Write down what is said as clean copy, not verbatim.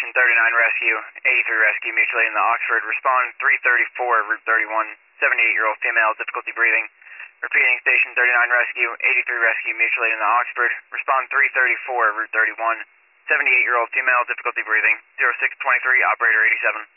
Station 39 Rescue, 83 Rescue, mutually in the Oxford. Respond 334, Route 31, 78-year-old female, difficulty breathing. Repeating, Station 39 Rescue, 83 Rescue, mutually in the Oxford. Respond 334, Route 31, 78-year-old female, difficulty breathing. 0623, operator 87.